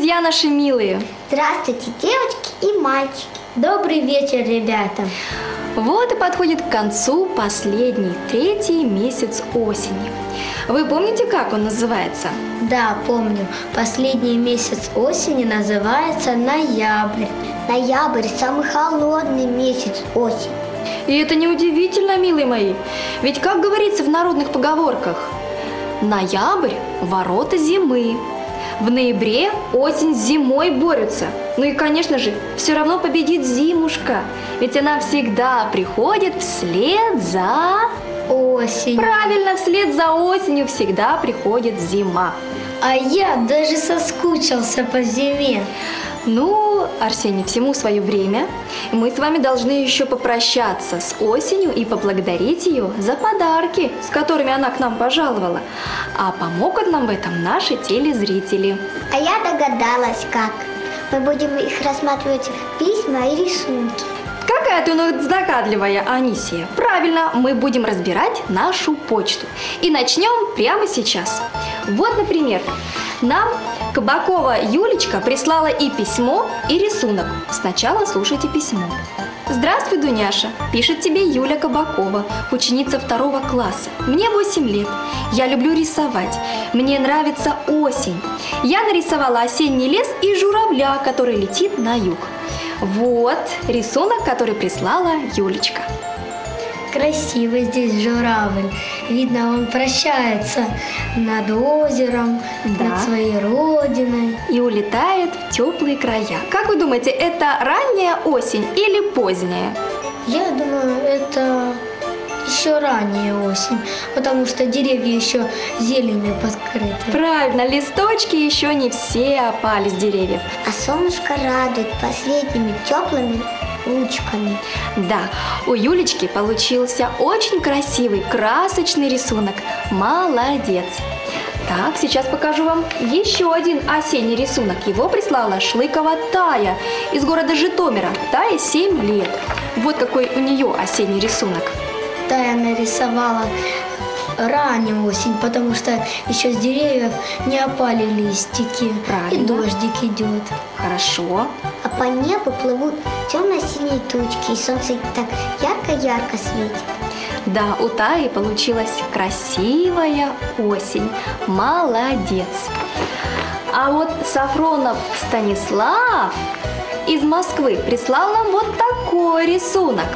друзья наши милые! Здравствуйте, девочки и мальчики! Добрый вечер, ребята! Вот и подходит к концу последний, третий месяц осени. Вы помните, как он называется? Да, помню. Последний месяц осени называется ноябрь. Ноябрь – самый холодный месяц осени. И это неудивительно, милые мои. Ведь, как говорится в народных поговорках, ноябрь – ворота зимы. В ноябре осень с зимой борются. Ну и, конечно же, все равно победит зимушка. Ведь она всегда приходит вслед за... осень. Правильно, вслед за осенью всегда приходит зима. А я даже соскучился по зиме. Ну, Арсений, всему свое время. Мы с вами должны еще попрощаться с осенью и поблагодарить ее за подарки, с которыми она к нам пожаловала. А помогут нам в этом наши телезрители. А я догадалась, как. Мы будем их рассматривать письма и рисунки. Какая ты догадливая, Анисия. Правильно, мы будем разбирать нашу почту. И начнем прямо сейчас. Вот, например, нам Кабакова Юлечка прислала и письмо, и рисунок. Сначала слушайте письмо. Здравствуй, Дуняша, пишет тебе Юля Кабакова, ученица 2 класса. Мне 8 лет. Я люблю рисовать. Мне нравится осень. Я нарисовала осенний лес и журавля, который летит на юг. Вот рисунок, который прислала Юлечка. Красиво здесь журавль. Видно, он прощается над озером, над своей родиной. И улетает в теплые края. Как вы думаете, это ранняя осень или поздняя? Я думаю, это еще ранняя осень, потому что деревья еще зеленью подкрыты. Правильно, листочки еще не все опали с деревьев. А солнышко радует последними теплыми лучиками. Да, у Юлечки получился очень красивый, красочный рисунок. Молодец! Так, сейчас покажу вам еще один осенний рисунок. Его прислала Шлыкова Тая из города Житомира. Тае 7 лет. Вот какой у нее осенний рисунок. Тая нарисовала раннюю осень, потому что еще с деревьев не опали листики. Правильно. И дождик идет. Хорошо. А по небу плывут темно-синие тучки, и солнце так ярко-ярко светит. Да, у Таи получилась красивая осень. Молодец! А вот Сафронов Станислав из Москвы прислал нам вот такой рисунок.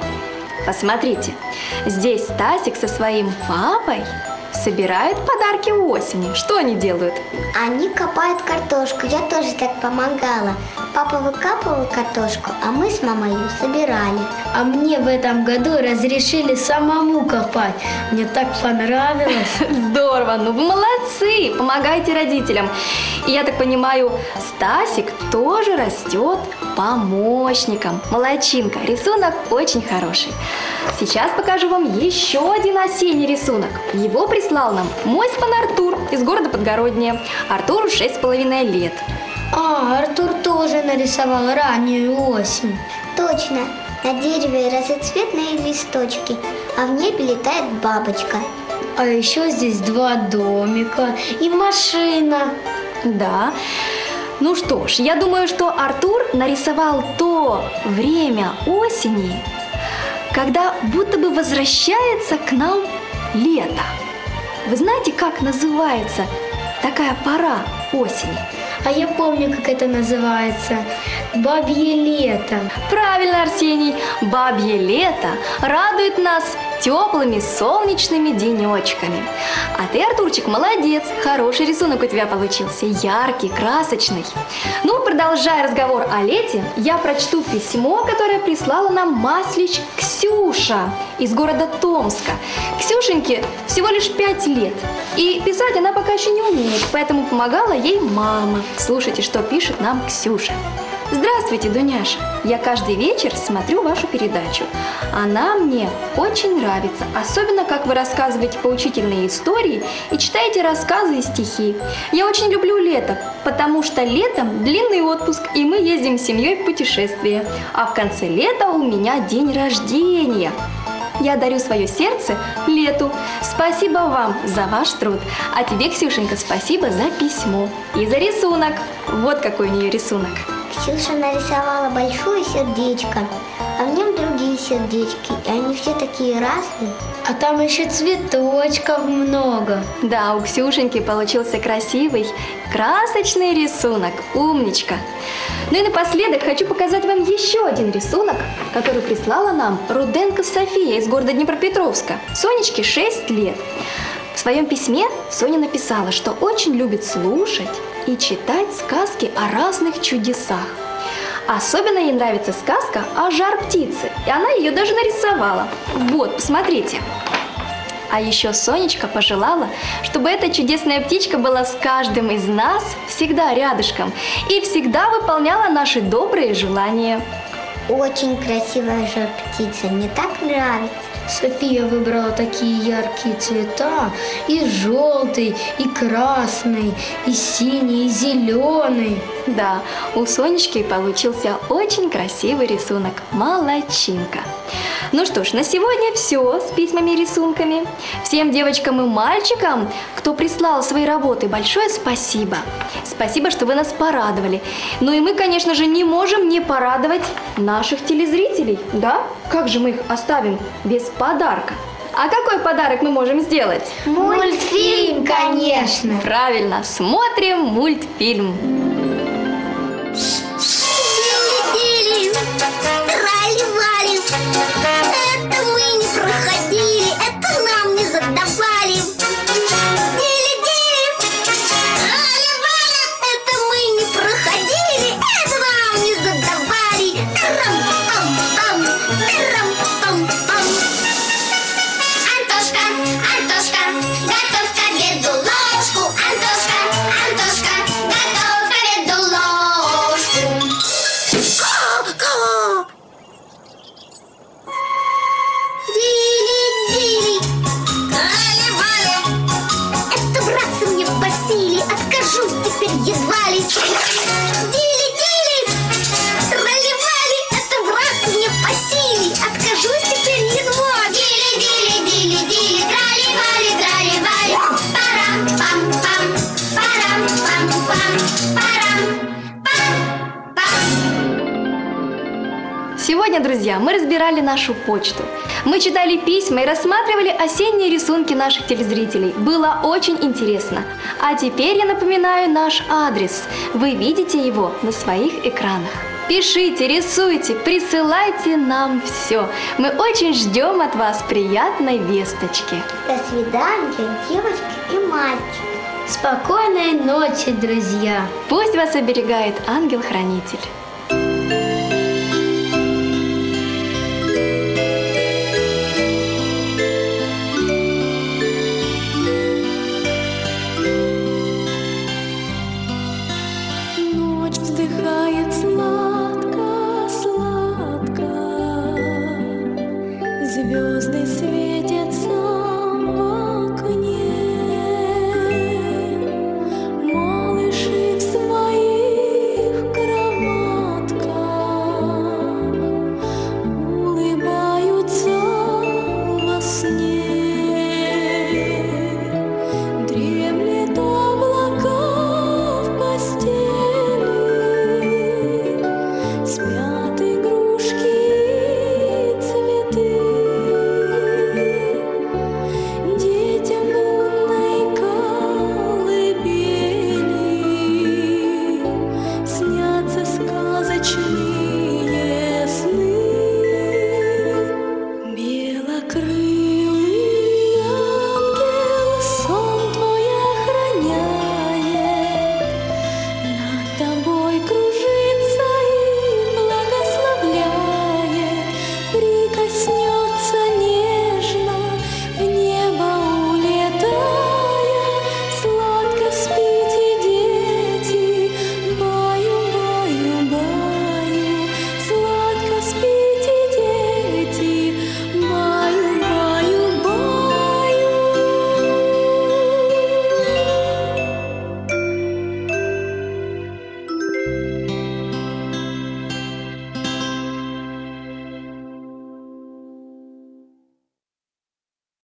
Посмотрите, здесь Стасик со своим папой собирают подарки осени. Что они делают? Они копают картошку. Я тоже так помогала. Папа выкапывал картошку, а мы с мамой ее собирали. А мне в этом году разрешили самому копать. Мне так понравилось. Здорово, ну вы молодцы, помогайте родителям. И я так понимаю, Стасик тоже растет помощником. Молодчинка, рисунок очень хороший. Сейчас покажу вам еще один осенний рисунок. Его прислал нам мой спан Артур из города Подгороднее. Артуру 6,5 лет. А, Артур тоже нарисовал раннюю осень. Точно, на дереве разноцветные листочки, а в небе летает бабочка. А еще здесь 2 домика и машина. Да. Ну что ж, я думаю, что Артур нарисовал то время осени, когда будто бы возвращается к нам лето. Вы знаете, как называется такая пора осени? А я помню, как это называется. Бабье лето. Правильно, Арсений. Бабье лето радует нас теплыми солнечными денечками. А ты, Артурчик, молодец. Хороший рисунок у тебя получился. Яркий, красочный. Ну, продолжая разговор о лете, я прочту письмо, которое прислала нам Маслич Ксюша из города Томска. Ксюшеньке всего лишь 5 лет. И писать она пока еще не умеет, поэтому помогала ей мама. Слушайте, что пишет нам Ксюша. Здравствуйте, Дуняша. Я каждый вечер смотрю вашу передачу. Она мне очень нравится, особенно как вы рассказываете поучительные истории и читаете рассказы и стихи. Я очень люблю лето, потому что летом длинный отпуск, и мы ездим с семьей в путешествие. А в конце лета у меня день рождения. Я дарю свое сердце Лету. Спасибо вам за ваш труд. А тебе, Ксюшенька, спасибо за письмо и за рисунок. Вот какой у нее рисунок. Ксюша нарисовала большое сердечко, а в нем другие сердечки, и они все такие разные. А там еще цветочков много. Да, у Ксюшеньки получился красивый, красочный рисунок. Умничка. Ну и напоследок хочу показать вам еще один рисунок, который прислала нам Руденко София из города Днепропетровска. Сонечке 6 лет. В своем письме Соня написала, что очень любит слушать и читать сказки о разных чудесах. Особенно ей нравится сказка о жар-птице, и она ее даже нарисовала. Вот, посмотрите. А еще Сонечка пожелала, чтобы эта чудесная птичка была с каждым из нас всегда рядышком и всегда выполняла наши добрые желания. Очень красивая жар-птица, мне так нравится. София выбрала такие яркие цвета: и желтый, и красный, и синий, и зеленый. Да, у Сонечки получился очень красивый рисунок. Молодчинка. Ну что ж, на сегодня все с письмами и рисунками. Всем девочкам и мальчикам, кто прислал свои работы, большое спасибо. Спасибо, что вы нас порадовали. Ну и мы, конечно же, не можем не порадовать наших телезрителей, да? Как же мы их оставим без подарка? А какой подарок мы можем сделать? Мультфильм, конечно. Правильно, смотрим мультфильм. Летели, трали-вали. Это мы не проходили, это нам не задавали. Летели, трали-вали. Это мы не проходили, это нам не задавали. Тарам-пам-пам, тарам-пам-пам. Антошка, Антошка, готовь к обеду ложку. Антошка, Антошка, готовь к обеду ложку. Ко-ко! Дили-дили, Кали-вали. Это братцы мне просили, откажусь теперь едва ли. Дили-дили, трали-вали. Это братцы мне просили, откажусь теперь едва ли. Дили-дили-дили-дили, трали-вали, трали-вали. Парам-пам-пам, парам-пам-пам, парам-пам-пам. Сегодня, друзья, мы разбирали нашу почту. Мы читали письма и рассматривали осенние рисунки наших телезрителей. Было очень интересно. А теперь я напоминаю наш адрес. Вы видите его на своих экранах. Пишите, рисуйте, присылайте нам все. Мы очень ждем от вас приятной весточки. До свидания, девочки и мальчики. Спокойной ночи, друзья! Пусть вас оберегает ангел-хранитель.